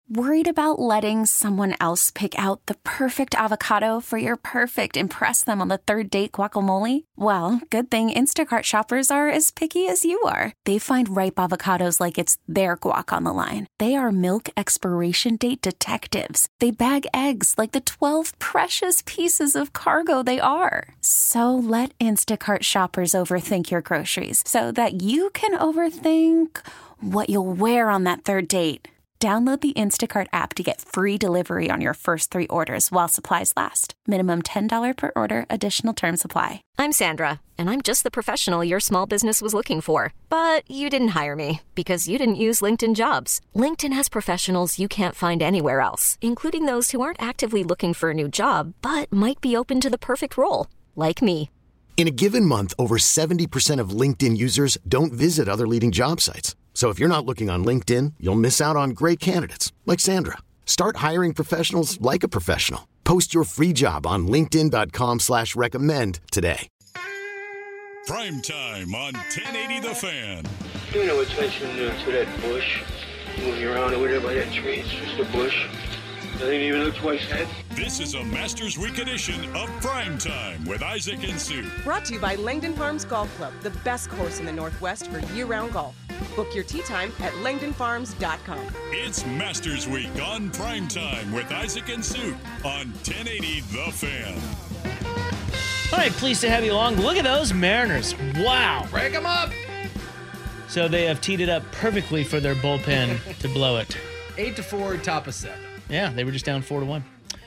Worried about letting someone else pick out the perfect avocado for your perfect impress them on the third date guacamole? Well, good thing Instacart shoppers are as picky as you are. They find ripe avocados like it's their guac on the line. They are milk expiration date detectives. They bag eggs like the 12 precious pieces of cargo they are. So let Instacart shoppers overthink your groceries so that you can overthink what you'll wear on that third date. Download the Instacart app to get free delivery on your first 3 orders while supplies last. Minimum $10 per order. Additional terms apply. I'm Sandra, and I'm just the professional your small business was looking for. But you didn't hire me because you didn't use LinkedIn Jobs. LinkedIn has professionals you can't find anywhere else, including those who aren't actively looking for a new job, but might be open to the perfect role, like me. In a given month, over 70% of LinkedIn users don't visit other leading job sites. So if you're not looking on LinkedIn, you'll miss out on great candidates like Sandra. Start hiring professionals like a professional. Post your free job on linkedin.com/recommend today. Prime time on 1080 The Fan. You know attention to that bush moving around over there by that tree. It's just a bush. Doesn't even look twice ahead. This is a Masters Week edition of Prime Time with Isaac and Sue. Brought to you by Langdon Farms Golf Club, the best course in the Northwest for year-round golf. Book your tee time at langdonfarms.com. It's Masters Week on Prime Time with Isaac and Sue on 1080 The Fan. All right, pleased to have you along. Look at those Mariners. Wow. Break them up. So they have teed it up perfectly for their bullpen to blow it. 8-4, top of 7. Yeah, they were just down 4-1.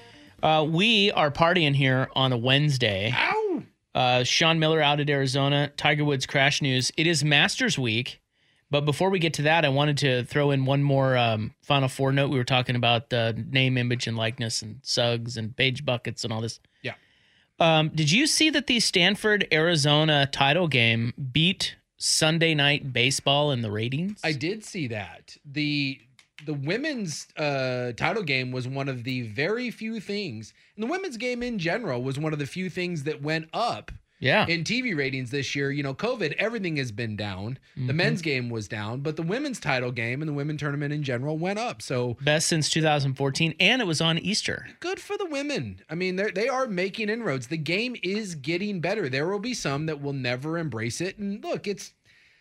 We are partying here on a Wednesday. Ow! Sean Miller out at Arizona. Tiger Woods crash news. It is Masters Week. But before we get to that, I wanted to throw in one more Final Four note. We were talking about name, image, and likeness and Suggs and beige buckets and all this. Yeah. Did you see that the Stanford-Arizona title game beat Sunday Night Baseball in the ratings? I did see that. The women's title game was one of the very few things, and the women's game in general was one of the few things that went up in TV ratings this year. You know, COVID, everything has been down. Mm-hmm. The men's game was down, but the women's title game and the women tournament in general went up. So best since 2014, and it was on Easter. Good for the women. I mean, they are making inroads. The game is getting better. There will be some that will never embrace it. And look, it's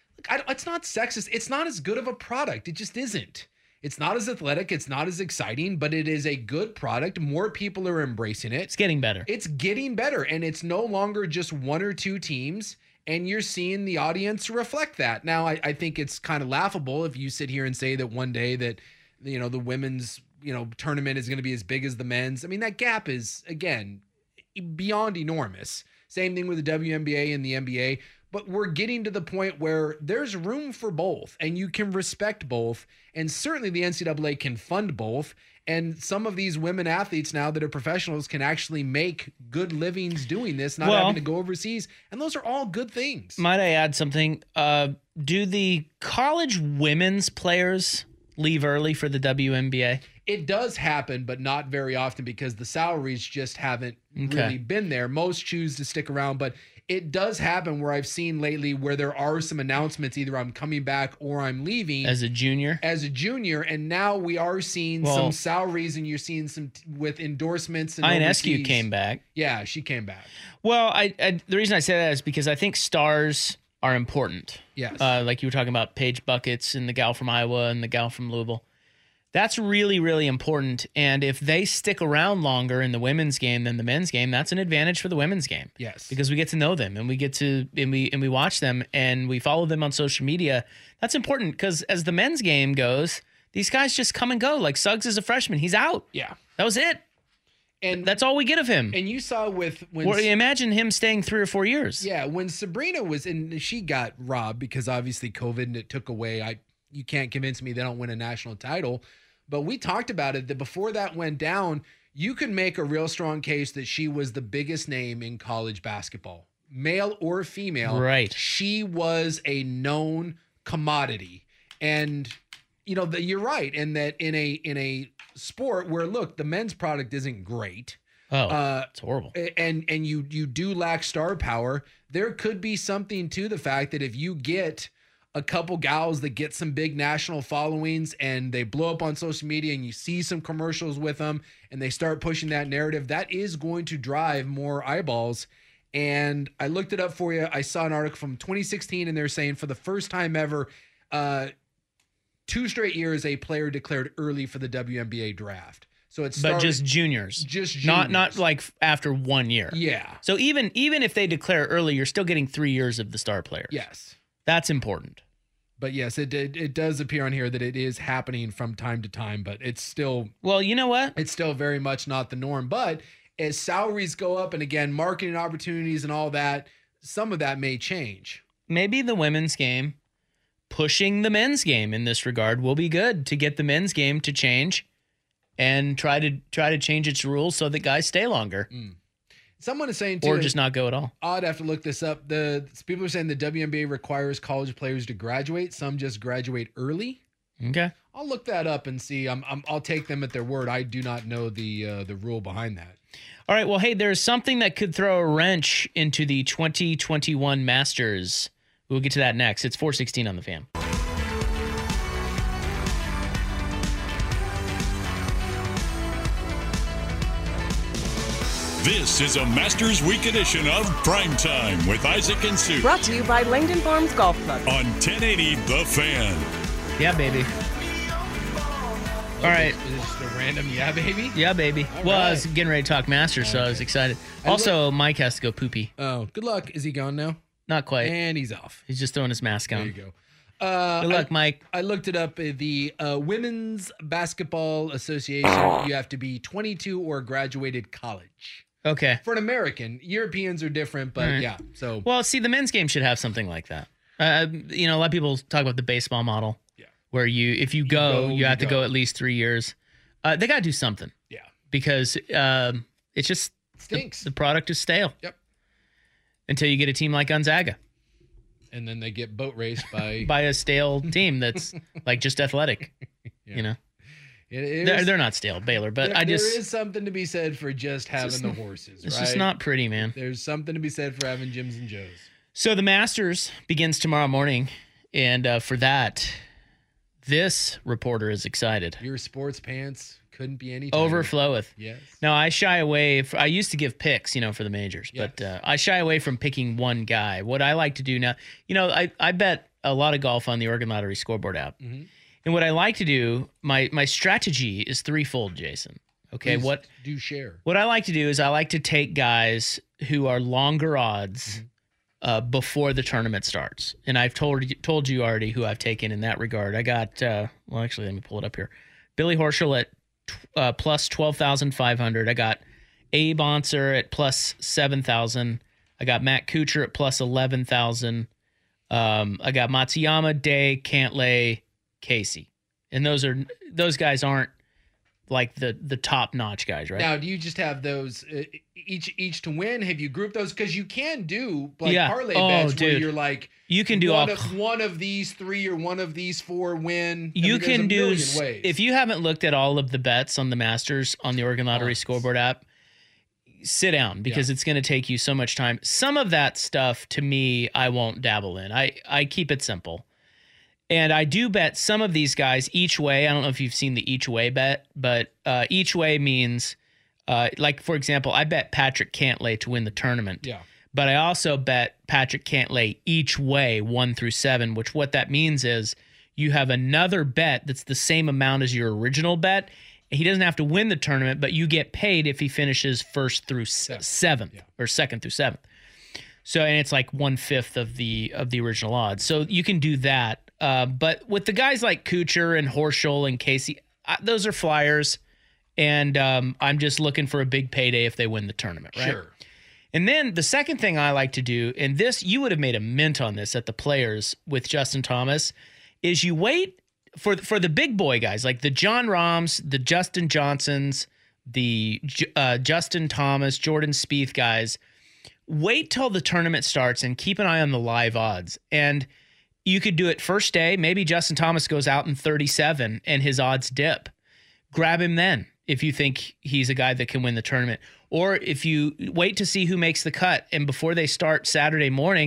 not sexist. It's not as good of a product. It just isn't. It's not as athletic. It's not as exciting, but it is a good product. More people are embracing it. It's getting better. It's getting better. And it's no longer just one or two teams. And you're seeing the audience reflect that. Now, I think it's kind of laughable if you sit here and say that one day that, you know, the women's, you know, tournament is going to be as big as the men's. I mean, that gap is, again, beyond enormous. Same thing with the WNBA and the NBA. But we're getting to the point where there's room for both, and you can respect both, and certainly the NCAA can fund both, and some of these women athletes now that are professionals can actually make good livings doing this, not having to go overseas, and those are all good things. Might I add something? Do the college women's players leave early for the WNBA? It does happen, but not very often because the salaries just haven't really been there. Most choose to stick around, but it does happen where I've seen lately where there are some announcements, either I'm coming back or I'm leaving. As a junior? As a junior, and now we are seeing some salaries, and you're seeing some with endorsements. And INSQ came back. Yeah, she came back. Well, the reason I say that is because I think stars are important. Yes. Like you were talking about Paige Buckets and the gal from Iowa and the gal from Louisville. That's really, really important. And if they stick around longer in the women's game than the men's game, that's an advantage for the women's game. Yes. Because we get to know them, and we get to and we watch them, and we follow them on social media. That's important because as the men's game goes, these guys just come and go. Like Suggs is a freshman. He's out. Yeah. That was it. And that's all we get of him. And you saw when imagine him staying 3 or 4 years. Yeah, when Sabrina was in, she got robbed because obviously COVID and it took away. You can't convince me they don't win a national title. But we talked about it that before that went down, you could make a real strong case that she was the biggest name in college basketball, male or female. Right. She was a known commodity. And, you know, you're right. And that in a sport where, look, the men's product isn't great. It's horrible. And you do lack star power. There could be something to the fact that if you get a couple gals that get some big national followings and they blow up on social media and you see some commercials with them and they start pushing that narrative, that is going to drive more eyeballs. And I looked it up for you. I saw an article from 2016 and they're saying for the first time ever, 2 straight years, a player declared early for the WNBA draft. So it's but just juniors, not like after 1 year. Yeah. So even if they declare early, you're still getting 3 years of the star players. Yes, that's important. But yes, it does appear on here that it is happening from time to time. But it's still you know what? It's still very much not the norm. But as salaries go up, and again, marketing opportunities and all that, some of that may change. Maybe the women's game pushing the men's game in this regard will be good to get the men's game to change. And try to change its rules so that guys stay longer. Someone is saying too, or just not go at all. I'd have to look this up. The people are saying the WNBA requires college players to graduate. Some just graduate early. Okay, I'll look that up and see. I'll take them at their word. I do not know the rule behind that. All right. Well, hey, there's something that could throw a wrench into the 2021 Masters. We'll get to that next. It's 4:16 on the Fan. This is a Masters Week edition of Primetime with Isaac and Sue. Brought to you by Langdon Farms Golf Club. On 1080 The Fan. Yeah, baby. All right. Is this just a random yeah, baby? Yeah, baby. All well, right. I was getting ready to talk Masters, so I was excited. Also, Mike has to go poopy. Oh, good luck. Is he gone now? Not quite. And he's off. He's just throwing his mask on. There you go. Good luck, Mike. I looked it up. The Women's Basketball Association, you have to be 22 or graduated college. Okay. For an American. Europeans are different, but right. yeah. So well, see, the men's game should have something like that. A lot of people talk about the baseball model. Yeah. Where if you go, you have to go at least 3 years. They got to do something. Yeah. Because it's just stinks. The product is stale. Yep. Until you get a team like Gonzaga. And then they get boat raced by by a stale team that's like just athletic. Yeah. You know. They're not stale, Baylor, but there is something to be said for just having the horses. It's right? just not pretty, man. There's something to be said for having Jims and Joes. So the Masters begins tomorrow morning, and for that, this reporter is excited. Your sports pants couldn't be any tighter. Overfloweth. Yes. Now I shy away. I used to give picks, for the majors, Yes. but I shy away from picking one guy. What I like to do now, I bet a lot of golf on the Oregon Lottery scoreboard app. Mm-hmm. And what I like to do, my strategy is threefold, Jason. Okay, Please do share. What I like to do is I like to take guys who are longer odds before the tournament starts. And I've told you already who I've taken in that regard. I got actually let me pull it up here. Billy Horschel at plus 12,500. I got Abe Onser at plus 7,000. I got Matt Kuchar at plus 11,000. I got Matsuyama, Day, Cantlay, Casey, and those guys aren't like the top notch guys, right? Now, do you just have those each to win? Have you grouped those? Because you can do parlay bets where you're like you can do one of these 3 or one of these 4 win. You can do ways. If you haven't looked at all of the bets on the Masters on the Oregon Lottery scoreboard app, sit down because it's going to take you so much time. Some of that stuff to me, I won't dabble in. I keep it simple. And I do bet some of these guys each way. I don't know if you've seen the each way bet, but each way means, like, for example, I bet Patrick Cantlay to win the tournament. Yeah. But I also bet Patrick Cantlay each way 1 through 7, which what that means is you have another bet that's the same amount as your original bet. He doesn't have to win the tournament, but you get paid if he finishes first through seventh or second through seventh. So, and it's like 1/5 of the original odds. So you can do that. But with the guys like Kuchar and Horschel and Casey, those are flyers, and I'm just looking for a big payday if they win the tournament, right? Sure. And then the second thing I like to do, and this you would have made a mint on this at the Players with Justin Thomas, is you wait for the big boy guys like the John Rahms, the Justin Johnsons, the Justin Thomas, Jordan Spieth guys. Wait till the tournament starts and keep an eye on the live odds. And you could do it first day. Maybe Justin Thomas goes out in 37 and his odds dip. Grab him then if you think he's a guy that can win the tournament. Or if you wait to see who makes the cut and before they start Saturday morning,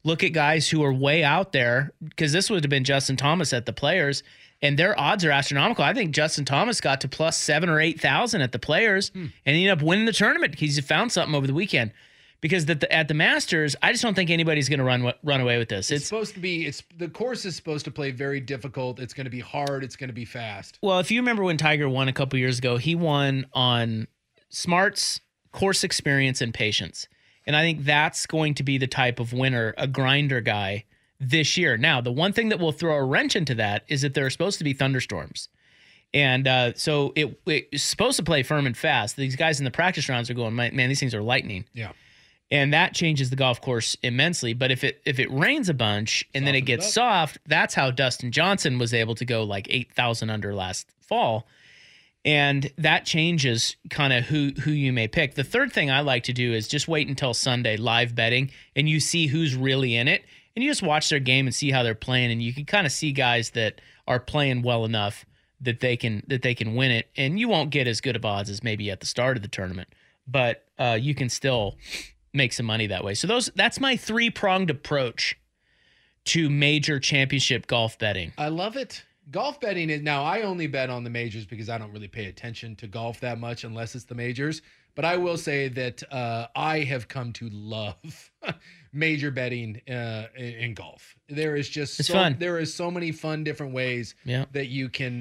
look at guys who are way out there, because this would have been Justin Thomas at the Players, and their odds are astronomical. I think Justin Thomas got to plus 7,000 or 8,000 at the Players, and he ended up winning the tournament because he found something over the weekend. Because at the Masters, I just don't think anybody's going to run away with this. It's supposed to be. The course is supposed to play very difficult. It's going to be hard. It's going to be fast. Well, if you remember when Tiger won a couple years ago, he won on smarts, course experience, and patience. And I think that's going to be the type of winner, a grinder guy this year. Now, the one thing that will throw a wrench into that is that there are supposed to be thunderstorms. And so it's supposed to play firm and fast. These guys in the practice rounds are going, man, these things are lightning. Yeah. And that changes the golf course immensely. But if it rains a bunch and then it gets soft, that's how Dustin Johnson was able to go like 8,000 under last fall. And that changes kind of who you may pick. The third thing I like to do is just wait until Sunday, live betting, and you see who's really in it. And you just watch their game and see how they're playing. And you can kind of see guys that are playing well enough that they can win it. And you won't get as good of odds as maybe at the start of the tournament. But you can still make some money that way. So that's my 3-pronged approach to major championship golf betting. I love it. Golf betting is now, I only bet on the majors because I don't really pay attention to golf that much unless it's the majors. But I will say that I have come to love major betting in golf. There is just fun. There is so many fun different ways that you can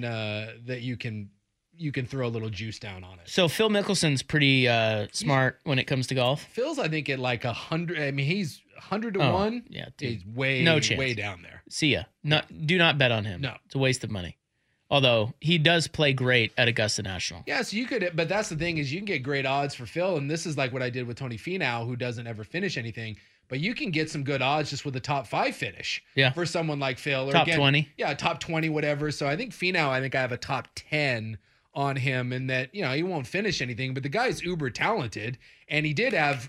throw a little juice down on it. So Phil Mickelson's pretty smart when it comes to golf. Phil's, I think, at like 100. I mean, he's 100 to 1. Yeah, he's way down there. See ya. Do not bet on him. No, it's a waste of money. Although he does play great at Augusta National. Yeah, so you could, but that's the thing is you can get great odds for Phil, and this is like what I did with Tony Finau, who doesn't ever finish anything. But you can get some good odds just with a top 5 finish for someone like Phil. Or top 20. Yeah, top 20, whatever. So I think Finau, I have a top 10 on him, and that, he won't finish anything, but the guy's uber talented, and he did have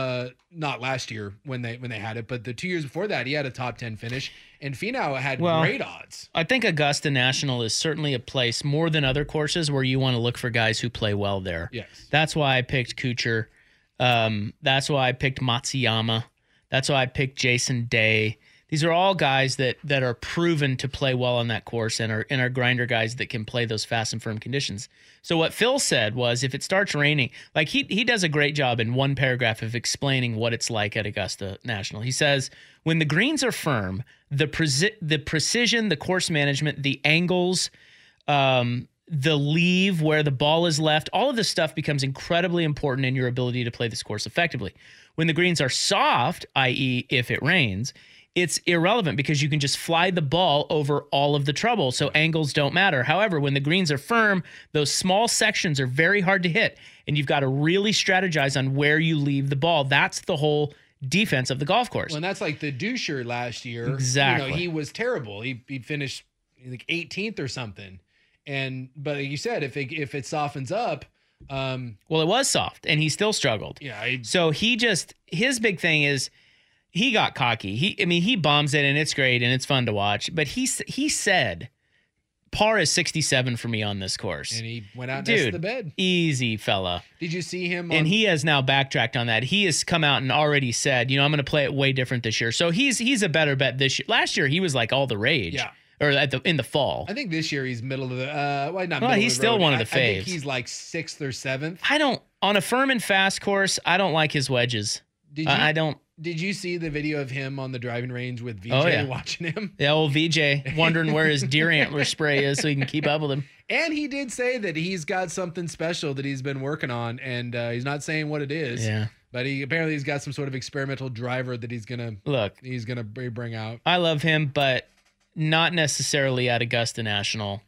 not last year when they had it, but the 2 years before that he had a top 10 finish, and Finau had great odds. I think Augusta National is certainly a place more than other courses where you want to look for guys who play well there. Yes. That's why I picked Kuchar. That's why I picked Matsuyama. That's why I picked Jason Day. These are all guys that are proven to play well on that course and are grinder guys that can play those fast and firm conditions. So what Phil said was if it starts raining, like he does a great job in one paragraph of explaining what it's like at Augusta National. He says, when the greens are firm, the precision, the course management, the angles, the leave where the ball is left, all of this stuff becomes incredibly important in your ability to play this course effectively. When the greens are soft, i.e. if it rains, it's irrelevant because you can just fly the ball over all of the trouble, so angles don't matter. However, when the greens are firm, those small sections are very hard to hit, and you've got to really strategize on where you leave the ball. That's the whole defense of the golf course. Well, and that's like the Duscher last year. Exactly. He was terrible. He finished like 18th or something. But like you said, if it softens up, well, it was soft, and he still struggled. Yeah. So his big thing is, he got cocky. He bombs it, and it's great, and it's fun to watch. But he said, par is 67 for me on this course. And he went out and nested the bed. Easy fella. Did you see him? And he has now backtracked on that. He has come out and already said, I'm going to play it way different this year. So he's a better bet this year. Last year, he was like all the rage. Yeah. Or in the fall. I think this year he's middle of the not middle he's of the still road. one of the faves. I think he's like 6th or 7th. On a firm and fast course, I don't like his wedges. I don't. Did you see the video of him on the driving range with VJ watching him? Yeah, old VJ wondering where his deer antler spray is so he can keep up with him. And he did say that he's got something special that he's been working on, and he's not saying what it is. Yeah. But he's got some sort of experimental driver that he's gonna bring out. I love him, but not necessarily at Augusta National.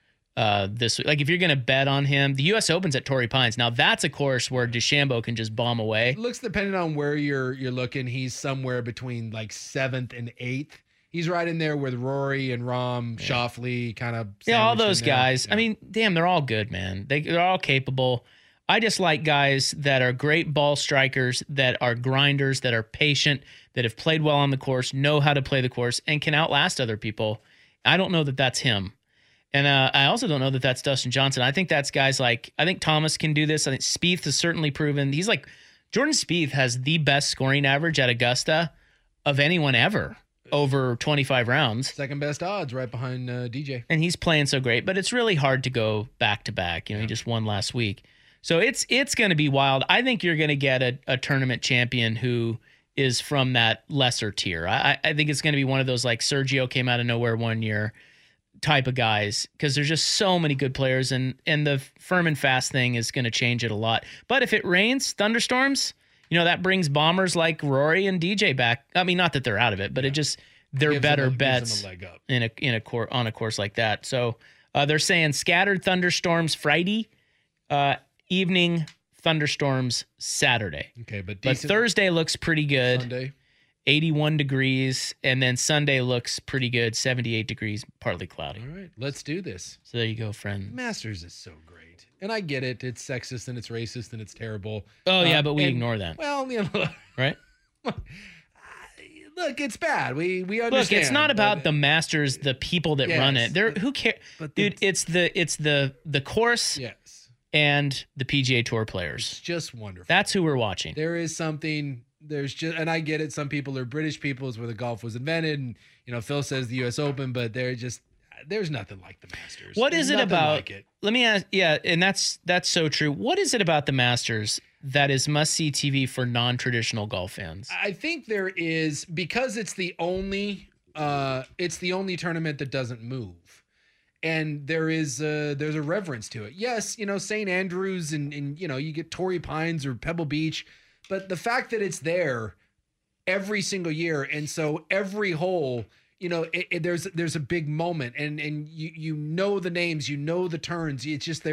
This week. Like if you're going to bet on him, the U.S. Open's at Torrey Pines. Now that's a course where DeChambeau can just bomb away. It looks depending on where you're looking. He's somewhere between like 7th and 8th. He's right in there with Rory and Rahm, Schauffele, kind of. Yeah, all those guys. Yeah. I mean, damn, they're all good, man. They're all capable. I just like guys that are great ball strikers, that are grinders, that are patient, that have played well on the course, know how to play the course, and can outlast other people. I don't know that that's him. And I also don't know that that's Dustin Johnson. I think that's guys I think Thomas can do this. I think Spieth has certainly proven. He's like, Jordan Spieth has the best scoring average at Augusta of anyone ever over 25 rounds. Second best odds right behind DJ. And he's playing so great, but it's really hard to go back to back. He just won last week. So it's going to be wild. I think you're going to get a tournament champion who is from that lesser tier. I think it's going to be one of those like Sergio came out of nowhere one year type of guys, because there's just so many good players, and the firm and fast thing is going to change it a lot. But if it rains, thunderstorms, that brings bombers like Rory and DJ back. I mean, not that they're out of it, but it just they're better bets on a course like that. So they're saying scattered thunderstorms Friday, evening thunderstorms Saturday. Okay, but Thursday looks pretty good. Sunday. 81 degrees, and then Sunday looks pretty good, 78 degrees, partly cloudy. All right, let's do this. So there you go, friend. Masters is so great. And I get it. It's sexist and it's racist and it's terrible. Oh, yeah, but we ignore that. Well, right? Look, it's bad. We understand. Look, it's not about the Masters, the people that run it. Who cares? Dude, it's the course and the PGA Tour players. It's just wonderful. That's who we're watching. There is something... and I get it. Some people are British people, is where the golf was invented. And, Phil says the U.S. Open, but there's nothing like the Masters. What is it about? Like it. Let me ask. Yeah. And that's so true. What is it about the Masters that is must-see TV for non-traditional golf fans? I think there is, because it's the only tournament that doesn't move. And there's a reverence to it. Yes. St. Andrews and you get Torrey Pines or Pebble Beach. But the fact that it's there every single year, and so every hole, there's a big moment, and you know the names, the turns. It's just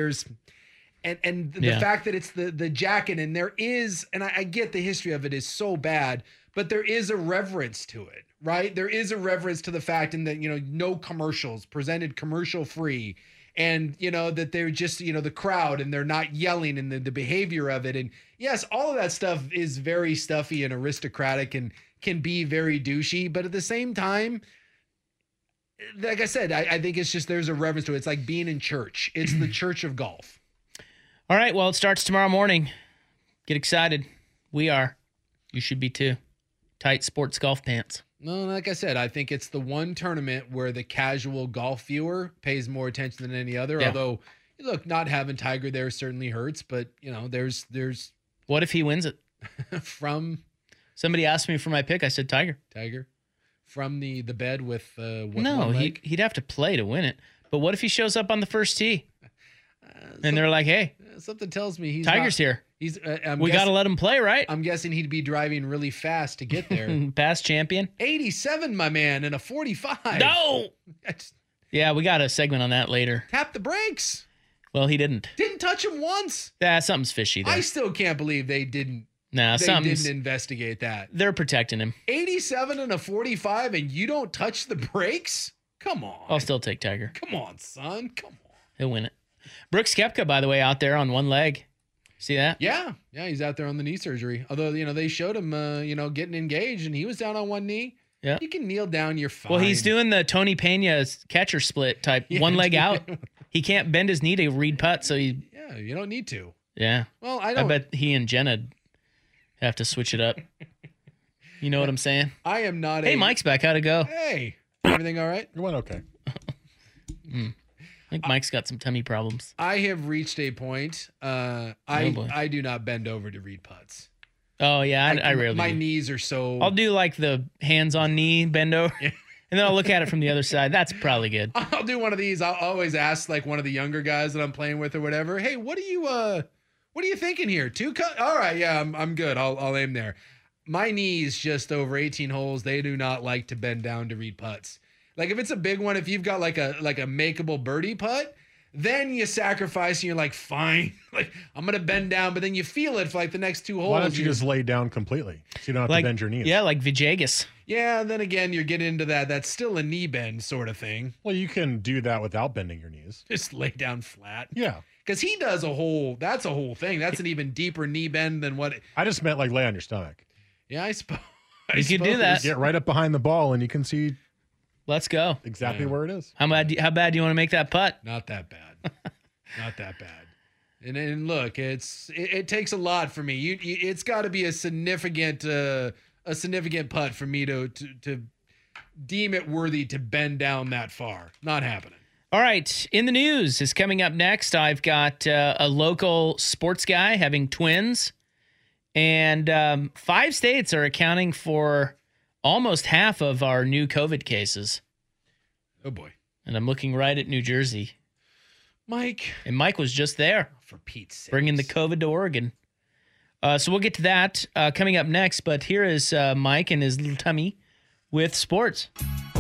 and the fact that it's the jacket, and there is, and I get the history of it is so bad, but there is a reverence to it, right? There is a reverence to the fact, and that no commercials, presented commercial free. And, that they're just, the crowd, and they're not yelling, and the behavior of it. And yes, all of that stuff is very stuffy and aristocratic and can be very douchey. But at the same time, like I said, I think it's just there's a reverence to it. It's like being in church. It's the church of golf. All right. Well, it starts tomorrow morning. Get excited. We are. You should be too. Tight sports golf pants. No, like I said, I think it's the one tournament where the casual golf viewer pays more attention than any other. Yeah. Although, look, not having Tiger there certainly hurts, but there's. What if he wins it? From somebody asked me for my pick. I said Tiger. From the bed with no, he'd have to play to win it. But what if he shows up on the first tee? And they're like, hey, something tells me Tiger's here. We got to let him play, right? I'm guessing he'd be driving really fast to get there. Past champion. 87, my man, and a 45. No! Yeah, we got a segment on that later. Tap the brakes. Well, he didn't. Didn't touch him once. Yeah, something's fishy there. I still can't believe they didn't. They didn't investigate that. They're protecting him. 87 and a 45, and you don't touch the brakes? Come on. I'll still take Tiger. Come on, son. Come on. He'll win it. Brooks Koepka, by the way, out there on one leg. See that? Yeah, he's out there on the knee surgery. Although, they showed him, getting engaged, and he was down on one knee. Yeah. You can kneel down, you're fine. Well, he's doing the Tony Pena catcher split type, one leg out. He can't bend his knee to read putt, so you don't need to. Yeah. Well, I bet he and Jenna have to switch it up. You know what I'm saying? I am not. Hey, Mike's back. How'd it go? Hey, everything all right? It went okay. I think Mike's got some tummy problems. I have reached a point. I do not bend over to read putts. Oh yeah, I rarely. My do. knees are so. I'll do like the hands on knee bend over, and then I'll look at it from the other side. That's probably good. I'll do one of these. I'll always ask like one of the younger guys that I'm playing with or whatever. Hey, what are you thinking here? 2 cut? All right, yeah, I'm good. I'll aim there. My knees just over 18 holes. They do not like to bend down to read putts. Like if it's a big one, if you've got like a makeable birdie putt, then you sacrifice and you're like, fine, like I'm gonna bend down, but then you feel it for like the next 2 holes. Why don't you just lay down completely so you don't have to bend your knees? Yeah, like Vijagas. Yeah, and then again you're getting into that. That's still a knee bend sort of thing. Well, you can do that without bending your knees. Just lay down flat. Yeah. Because he does that's a whole thing. That's an even deeper knee bend than what. I just meant like lay on your stomach. Yeah, I suppose. You could do that. Get right up behind the ball and you can see. Let's go. Exactly where it is. How bad do you want to make that putt? Not that bad. Not that bad. And look, it takes a lot for me. It's got to be a significant a significant putt for me to deem it worthy to bend down that far. Not happening. All right. In the news is coming up next. I've got a local sports guy having twins. And 5 states are accounting for almost half of our new COVID cases. Oh, boy. And I'm looking right at New Jersey. Mike. And Mike was just there. For Pete's sake. Bringing the COVID to Oregon. So we'll get to that coming up next. But here is Mike and his little tummy with sports.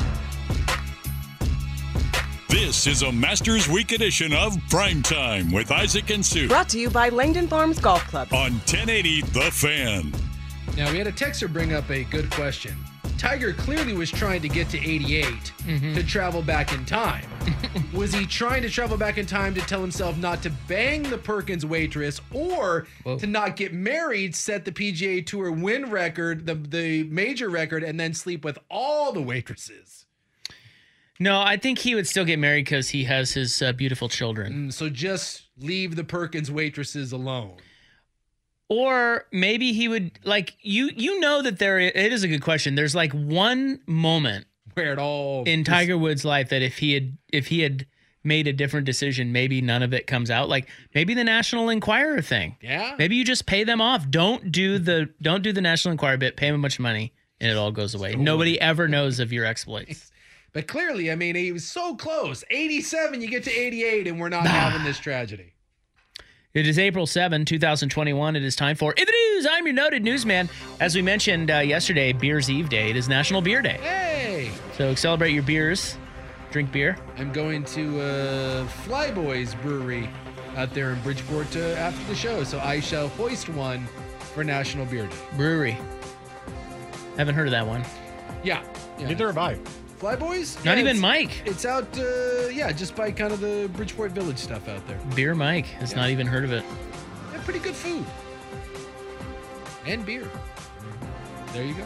This is a Masters Week edition of Primetime with Isaac and Sue. Brought to you by Langdon Farms Golf Club. On 1080 The Fan. Now, we had a texter bring up a good question. Tiger clearly was trying to get to 88 to travel back in time. Was he trying to travel back in time to tell himself not to bang the Perkins waitress or to not get married, set the PGA Tour win record, the major record, and then sleep with all the waitresses? No, I think he would still get married because he has his beautiful children. So just leave the Perkins waitresses alone. Or maybe he would, like, you know that it is a good question. There's like one moment where it all in Tiger Woods' life that if he had made a different decision, maybe none of it comes out. Like maybe the National Enquirer thing. Yeah. Maybe you just pay them off. Don't do the National Enquirer bit. Pay them a bunch of money and it all goes away. Nobody ever knows of your exploits. But clearly, I mean, he was so close. 87, you get to 88, and we're not having this tragedy. It is April 7, 2021. It is time for In the News. I'm your noted newsman. As we mentioned yesterday, Beers Eve Day. It is National Beer Day. Hey! So celebrate your beers. Drink beer. I'm going to Flyboys Brewery out there in Bridgeport after the show, so I shall hoist one for National Beer Day. Brewery. Haven't heard of that one. Yeah. Neither have I. Flyboys? Not even Mike. It's out, just by kind of the Bridgeport Village stuff out there. Beer Mike has not even heard of it. Yeah, pretty good food. And beer. There you go.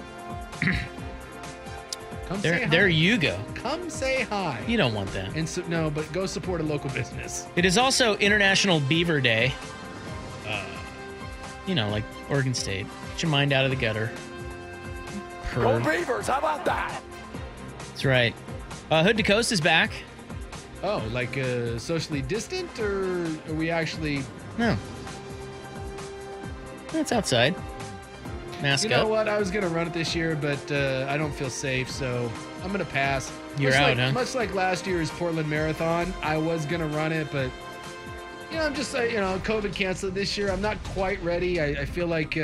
Come say hi. There you go. Come say hi. You don't want that. And so, no, but go support a local business. It is also International Beaver Day. Like Oregon State. Get your mind out of the gutter. Go Beavers, how about that? That's right. Hood to Coast is back. Oh, like socially distant, or are we actually... No. It's outside. Mask up. You know what? I was going to run it this year, but I don't feel safe, so I'm going to pass. You're out, huh? Much like last year's Portland Marathon, I was going to run it, but... I'm just, COVID canceled this year. I'm not quite ready. I feel like,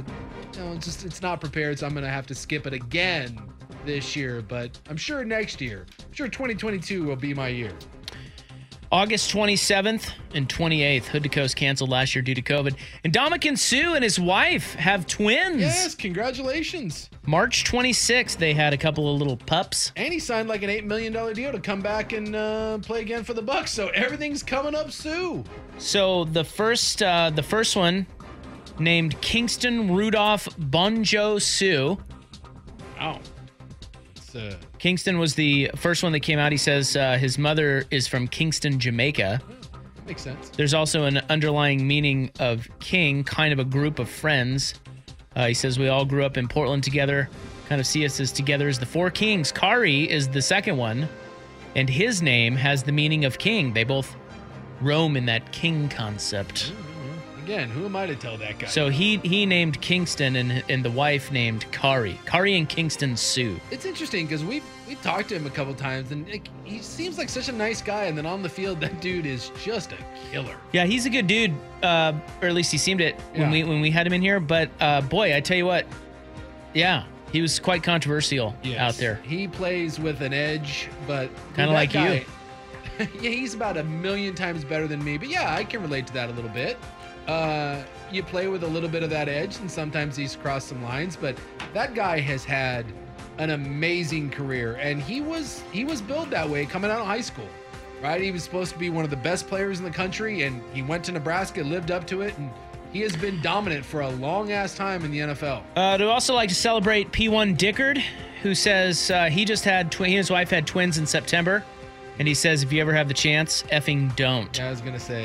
it's not prepared, so I'm going to have to skip it again this year. But I'm sure next year, 2022 will be my year. August 27th and 28th, Hood to Coast canceled last year due to COVID. And Dominican Sue and his wife have twins. Yes, congratulations. March 26th, they had a couple of little pups. And he signed like an $8 million deal to come back and play again for the Bucks. So everything's coming up, Sue. So the first one, named Kingston Rudolph Bonjo Sue. Wow. Kingston was the first one that came out. He says his mother is from Kingston, Jamaica. That makes sense. There's also an underlying meaning of king, kind of a group of friends. He says we all grew up in Portland together, kind of see us as together as the Four Kings. Kari is the second one, and his name has the meaning of king. They both roam in that king concept. Again, who am I to tell that guy? So he named Kingston and the wife named Kari. Kari and Kingston Sue. It's interesting because we've talked to him a couple times, and he seems like such a nice guy, and then on the field, that dude is just a killer. Yeah, he's a good dude, or at least he seemed it when we had him in here. But boy, I tell you what, yeah, he was quite controversial out there. He plays with an edge, but kind of like you. Yeah, he's about 1,000,000 times better than me, but yeah, I can relate to that a little bit. You play with a little bit of that edge, and sometimes he's crossed some lines, but that guy has had an amazing career, and he was built that way coming out of high school, right? He was supposed to be one of the best players in the country, and he went to Nebraska, lived up to it, and he has been dominant for a long-ass time in the NFL. I'd also like to celebrate P1 Dickard, who says he and his wife had twins in September, and he says if you ever have the chance, effing don't. I was going to say...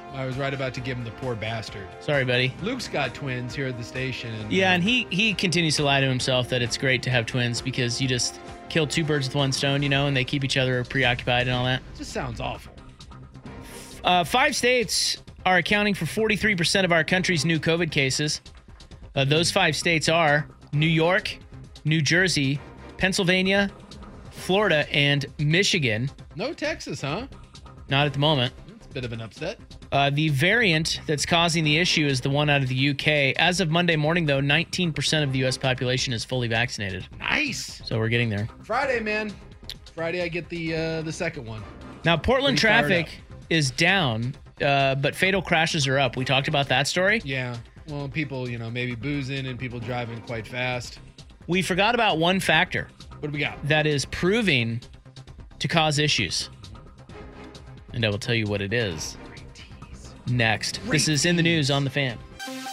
I was right about to give him the poor bastard. Sorry, buddy. Luke's got twins here at the station. And, Yeah, and he continues to lie to himself that it's great to have twins because you just kill two birds with one stone, and they keep each other preoccupied and all that. It just sounds awful. 5 states are accounting for 43% of our country's new COVID cases. Those 5 states are New York, New Jersey, Pennsylvania, Florida, and Michigan. No Texas, huh? Not at the moment. It's a bit of an upset. The variant that's causing the issue is the one out of the UK. As of Monday morning, though, 19% of the U.S. population is fully vaccinated. Nice. So we're getting there. Friday, man. Friday, I get the second one. Now, Portland Pretty fired traffic is down, but fatal crashes are up. We talked about that story. Yeah. Well, people, maybe boozing and people driving quite fast. We forgot about one factor. What do we got? That is proving to cause issues. And I will tell you what it is next. This is In the News on The Fan.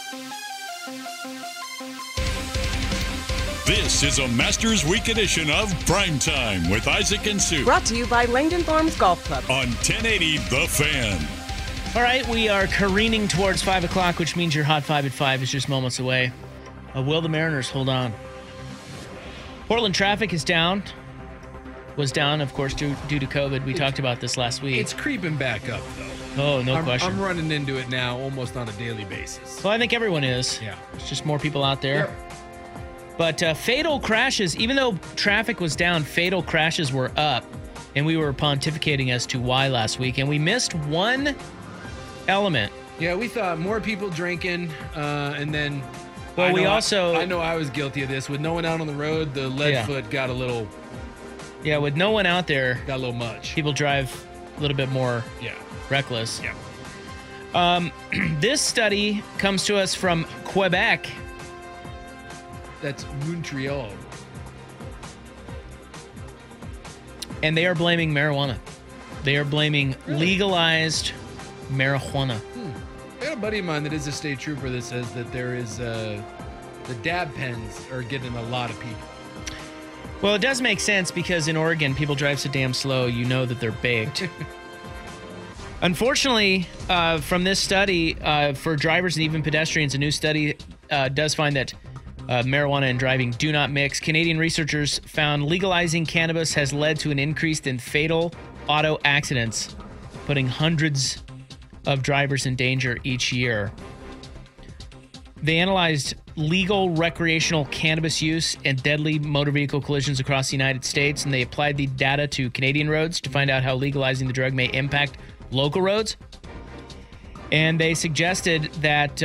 This is a Masters Week edition of Primetime with Isaac and Sue. Brought to you by Langdon Farms Golf Club. On 1080 The Fan. All right, we are careening towards 5 o'clock, which means your Hot 5 at 5 is just moments away. Will the Mariners hold on? Portland traffic is down. Was down, of course, due to COVID. We talked about this last week. It's creeping back up, though. Oh, no question. I'm running into it now almost on a daily basis. Well, I think everyone is. Yeah. There's just more people out there. Yep. But fatal crashes, even though traffic was down, fatal crashes were up. And we were pontificating as to why last week. And we missed one element. Yeah, we thought more people drinking, and then... Well, I know I was guilty of this. With no one out on the road, the lead foot got a little... Yeah, with no one out there... Got a little much. People drive a little bit more reckless. Yeah. This study comes to us from Quebec. That's Montreal. And they are blaming marijuana. They are blaming legalized marijuana. I got a buddy of mine that is a state trooper that says that there is the dab pens are getting a lot of people. Well, it does make sense because in Oregon, people drive so damn slow, you know that they're baked. Unfortunately, from this study, for drivers and even pedestrians, a new study does find that marijuana and driving do not mix. Canadian researchers found legalizing cannabis has led to an increase in fatal auto accidents, putting hundreds of drivers in danger each year. They analyzed legal recreational cannabis use and deadly motor vehicle collisions across the United States, and they applied the data to Canadian roads to find out how legalizing the drug may impact local roads. And they suggested that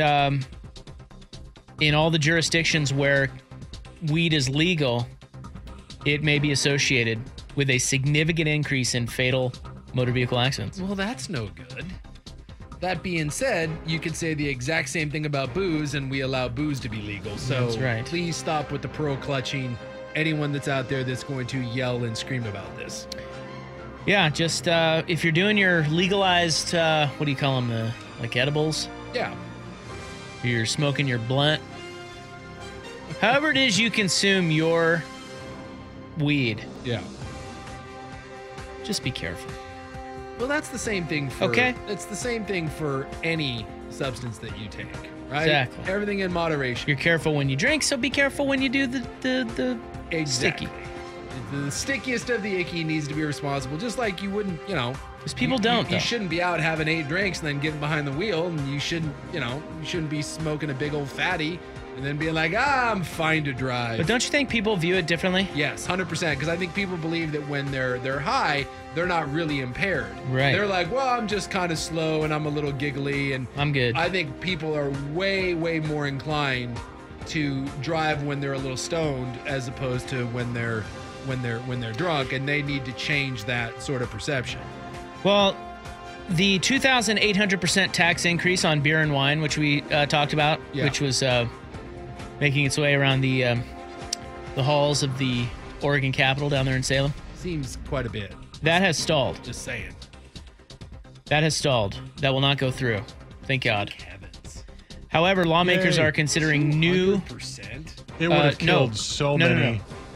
in all the jurisdictions where weed is legal, it may be associated with a significant increase in fatal motor vehicle accidents. Well, that's no good. That being said, you could say the exact same thing about booze, and we allow booze to be legal. So that's right. Please stop with the pearl clutching. Anyone that's out there that's going to yell and scream about this. Yeah, just if you're doing your legalized, what do you call them, like edibles? Yeah. You're smoking your blunt. However it is you consume your weed. Yeah. Just be careful. Well, that's the same thing for... Okay. It's the same thing for any substance that you take, right? Exactly. Everything in moderation. You're careful when you drink, so be careful when you do the Exactly. sticky. The stickiest of the icky needs to be responsible, just like you wouldn't, Because people don't, You though. shouldn't be out having 8 drinks and then getting behind the wheel, and you shouldn't be smoking a big old fatty and then being like, I'm fine to drive. But don't you think people view it differently? Yes, 100%, because I think people believe that when they're high, they're not really impaired. Right. They're like, well, I'm just kind of slow and I'm a little giggly, and I'm good. I think people are way, way more inclined to drive when they're a little stoned as opposed to when they're drunk, and they need to change that sort of perception. Well, the 2,800% tax increase on beer and wine, which we talked about, which was making its way around the halls of the Oregon Capitol down there in Salem. Seems quite a bit. That has stalled. Just saying. That has stalled. That will not go through. Thank God. However, lawmakers are considering new... 200%? It would have killed so many.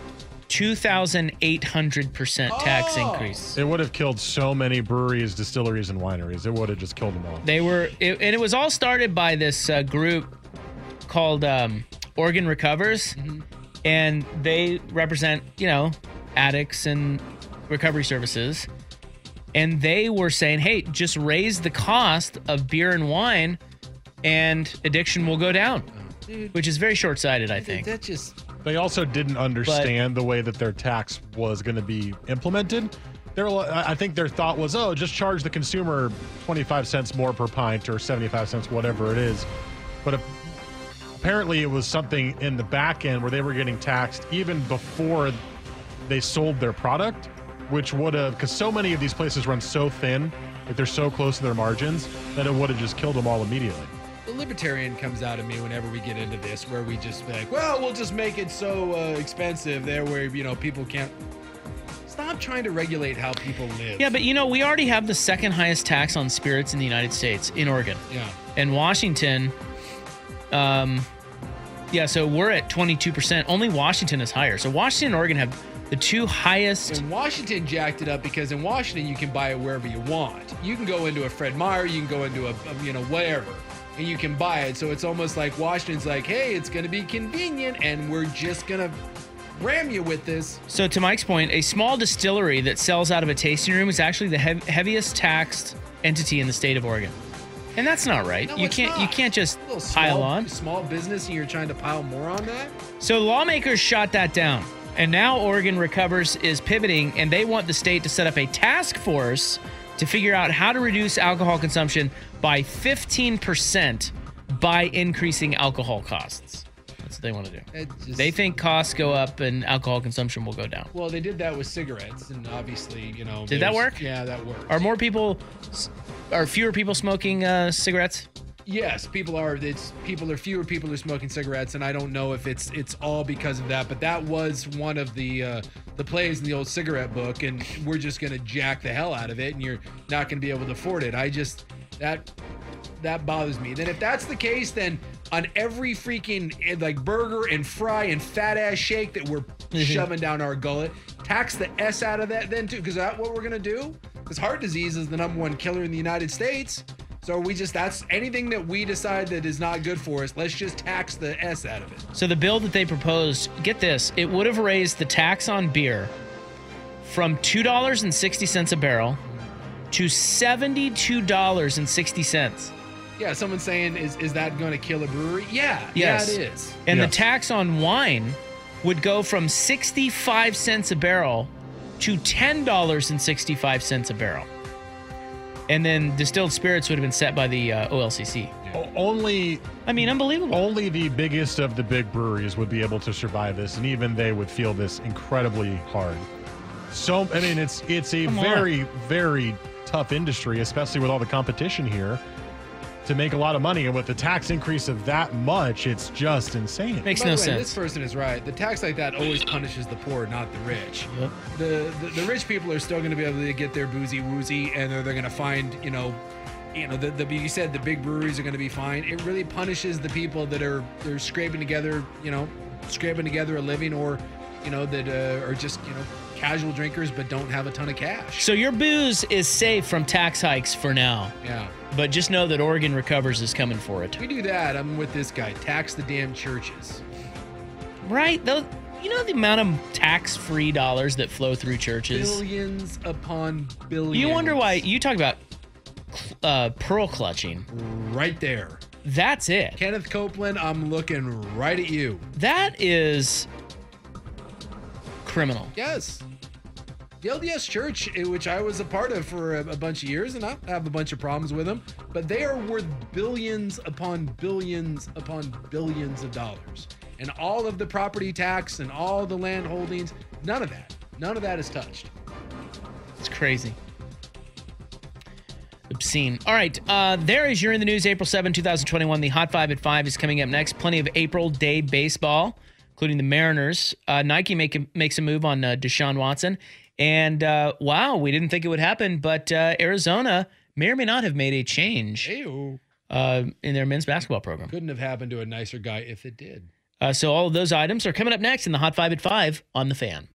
2,800% tax increase. It would have killed so many breweries, distilleries, and wineries. It would have just killed them all. And it was all started by this group called Oregon Recovers, and they represent, addicts and recovery services. And they were saying, hey, just raise the cost of beer and wine and addiction will go down, which is very short-sighted, I think. They also didn't understand the way that their tax was going to be implemented. I think their thought was, just charge the consumer 25 cents more per pint or 75 cents, whatever it is. But apparently it was something in the back end where they were getting taxed even before they sold their product, which would have, because so many of these places run so thin, like they're so close to their margins, that it would have just killed them all immediately. The libertarian comes out of me whenever we get into this, where we just be like, well, we'll just make it so expensive there where, people can't. Stop trying to regulate how people live. Yeah, but we already have the second highest tax on spirits in the United States, in Oregon. Yeah. And Washington, so we're at 22%. Only Washington is higher. So Washington and Oregon have the two highest. And Washington jacked it up because in Washington you can buy it wherever you want. You can go into a Fred Meyer, you can go into a whatever, and you can buy it. So it's almost like Washington's like, hey, it's going to be convenient, and we're just going to ram you with this. So to Mike's point, a small distillery that sells out of a tasting room is actually the heaviest taxed entity in the state of Oregon. And that's not right. No, you can't just pile on. Small business and you're trying to pile more on that? So lawmakers shot that down. And now Oregon Recovers is pivoting, and they want the state to set up a task force to figure out how to reduce alcohol consumption by 15% by increasing alcohol costs. That's what they want to do. They think costs go up and alcohol consumption will go down. Well, they did that with cigarettes, and obviously, Did that work? Yeah, that worked. Are fewer people smoking cigarettes? Yes, fewer people are smoking cigarettes, and I don't know if it's all because of that, but that was one of the plays in the old cigarette book, and we're just going to jack the hell out of it, and you're not going to be able to afford it. That bothers me. Then if that's the case, then on every freaking burger and fry and fat ass shake that we're shoving down our gullet, tax the S out of that then too, because that's what we're going to do? Because heart disease is the #1 killer in the United States. So that's anything that we decide that is not good for us, let's just tax the S out of it. So the bill that they proposed, get this, it would have raised the tax on beer from $2.60 a barrel to $72.60. Yeah, someone's saying, is that going to kill a brewery? Yeah, yes. Yeah, it is. And the tax on wine would go from 65 cents a barrel to $10.65 a barrel. And then distilled spirits would have been set by the OLCC. Unbelievable. Only the biggest of the big breweries would be able to survive this, and even they would feel this incredibly hard. So, it's a very, very tough industry, especially with all the competition here, to make a lot of money. And with the tax increase of that much, it's just insane. Makes no sense. This person is right. The tax like that always punishes the poor, not the rich. Yep. The rich people are still going to be able to get their boozy woozy, and they're going to find, you said the big breweries are going to be fine. It really punishes the people that they're scraping together a living, or, that are just, casual drinkers but don't have a ton of cash. So your booze is safe from tax hikes for now. Yeah. But just know that Oregon Recovers is coming for it. We do that. I'm with this guy. Tax the damn churches. Right? The amount of tax-free dollars that flow through churches? Billions upon billions. You wonder why. You talk about pearl clutching. Right there. That's it. Kenneth Copeland, I'm looking right at you. That is criminal. Yes. The LDS Church, which I was a part of for a bunch of years, and I have a bunch of problems with them, but they are worth billions upon billions upon billions of dollars. And all of the property tax and all the land holdings, none of that is touched. It's crazy. Obscene. All right, there is You're in the News, April 7, 2021. The Hot 5 at 5 is coming up next. Plenty of April Day baseball, including the Mariners. Nike makes a move on Deshaun Watson. And, wow, we didn't think it would happen, but Arizona may or may not have made a change in their men's basketball program. Couldn't have happened to a nicer guy if it did. So all of those items are coming up next in the Hot 5 at 5 on The Fan.